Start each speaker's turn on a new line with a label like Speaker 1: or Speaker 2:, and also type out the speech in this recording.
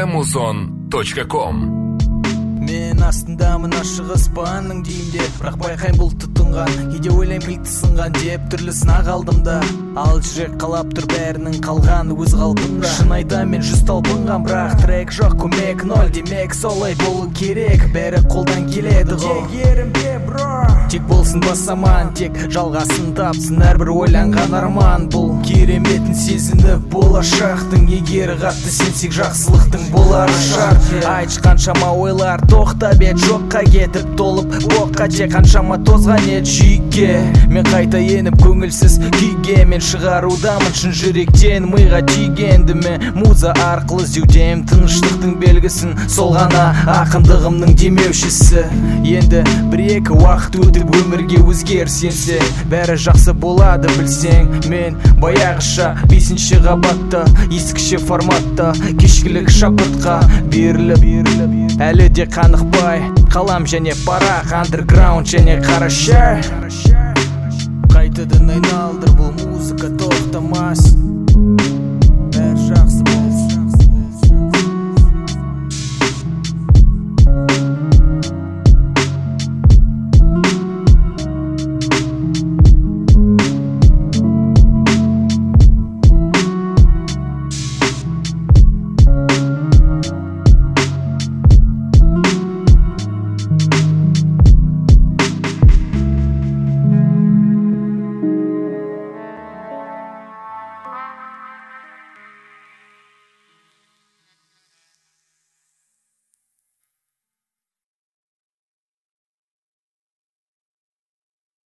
Speaker 1: Muzon.com.
Speaker 2: Мен астындамын ашық аспанның деймде, бірақ байқайм бұл тұтынған, кейде ойлайм кілті сынған деп түрлі сынақ алдымда. Ал жүрек қалап тұр бәрінің қалғаны өз қалпында. Шын айтам мен жүз талпынған, бірақ трек жоқ, көмек ноль, демек солай болу керек. Бәрі қолдан келеді ғой, ерімде бро. Тек болсын басаман, тек жалғасын тапсын әрбір ойланған арман. Бұл кереметін сезініп болашақтың, егер қатты сенсек жақсылықтың болары шарт. Айтшы қаншама ойлар тоқта бет жоққа кетіп толып боққа, тек қаншама тозған ет жүйке. Мен қайта еніп көңілсіз күйге, мен шығарудамын шын жүректен миға түйгенді мен. Муза арқылы іздеудем тыныштықтың белгісін, сол ғана ақындығымның демеушісі. Енді бір-екі уақыт өтіп өмірге өзгеріс енсе, бәрі жақсы болады білсең. Мен баяғыша 5-ші қабатта, ескіше форматта, кешкілік шабытқа беріліп әлі де қанықпай қалам және парақ, андерграунд және қараша. Қайтадан айналдыр бұл музыка тоқтамас.